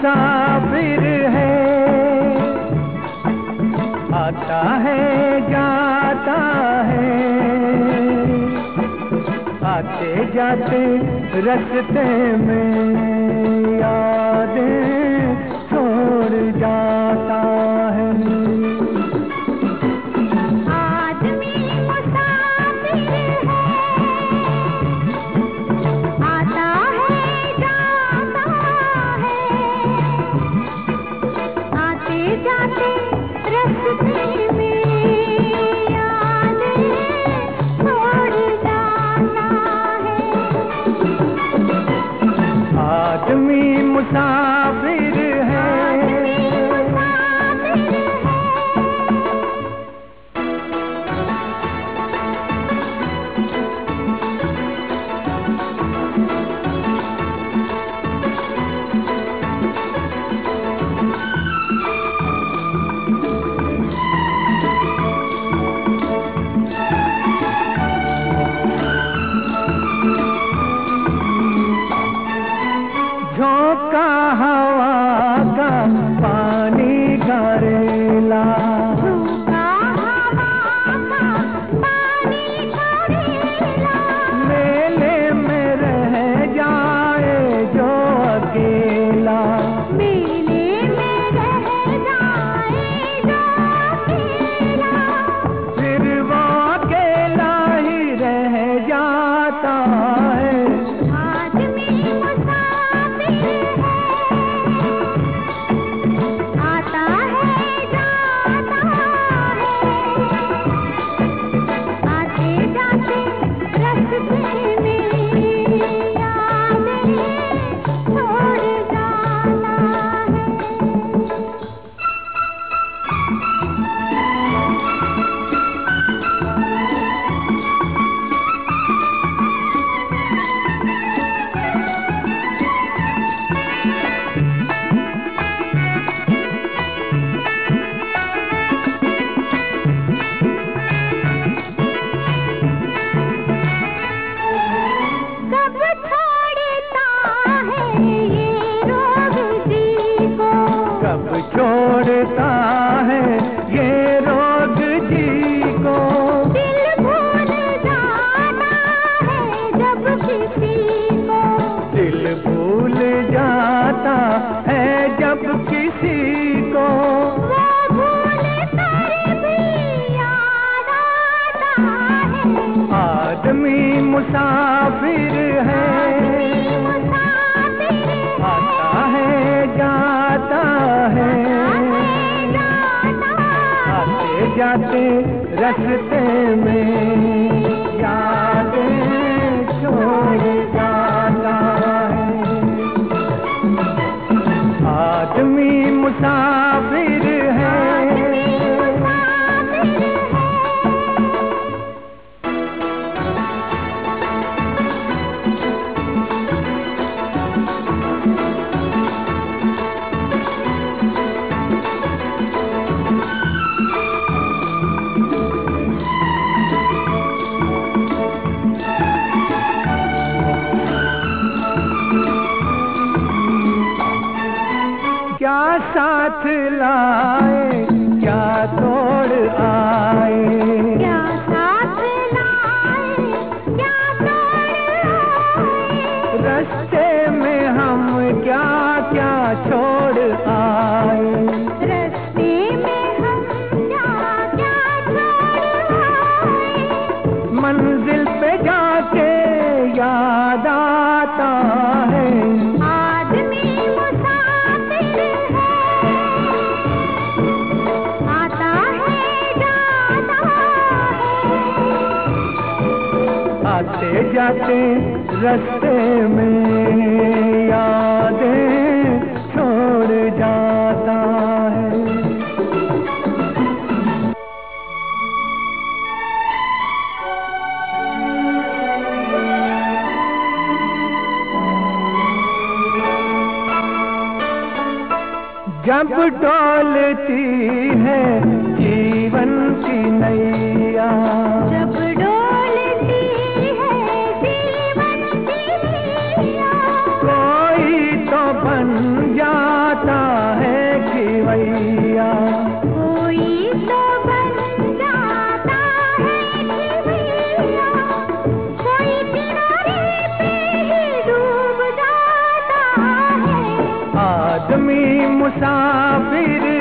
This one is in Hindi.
मुसाफिर है, आता है जाता है, आते जाते रास्ते में यादें छोड़ जाता है। आदमी मुसाफिर है, आता है जाता है, आते जाते रास्ते में यादें छोड़ जाता है। आदमी मुसाफिर है, झोंका हवा का पानी का रेला, झोंका हवा का पानी का रेला, मेले में रह जाए जो अकेला, मेले में रह जाए जो अकेला, फिर वो अकेला ही रह जाता है। आदमी मुसाफिर है, आता है जाता है, आते जाते रास्ते में यादें छोड़ जाता है। कब छोड़ता है ये रोग जी को, कब छोड़ता है ये रोग जी को, दिल भूल जाता है जब किसी को, दिल भूल जाता है जब किसी को, वो भूल कर भी याद आता है। आदमी मुसाफिर है, मुसाफिर आता है जाता है, आते जाते रास्ते में यादें छोड़ जाता है। आदमी मुसाफिर है, क्या साथ लाए क्या तोड़ आए, क्या साथ लाए क्या तोड़ आए, रास्ते में हम क्या क्या छोड़ आए, रास्ते में हम क्या क्या छोड़ आए, मंजिल पे जाके याद आता है। आदमी मुसाफिर है, आता है जाता है, आते जाते रास्ते में यादें छोड़ जाता है। जब डोलती है जीवन की नैया, जब डोलती है जीवन की नैया, कोई तो बन जाता मुसाफिर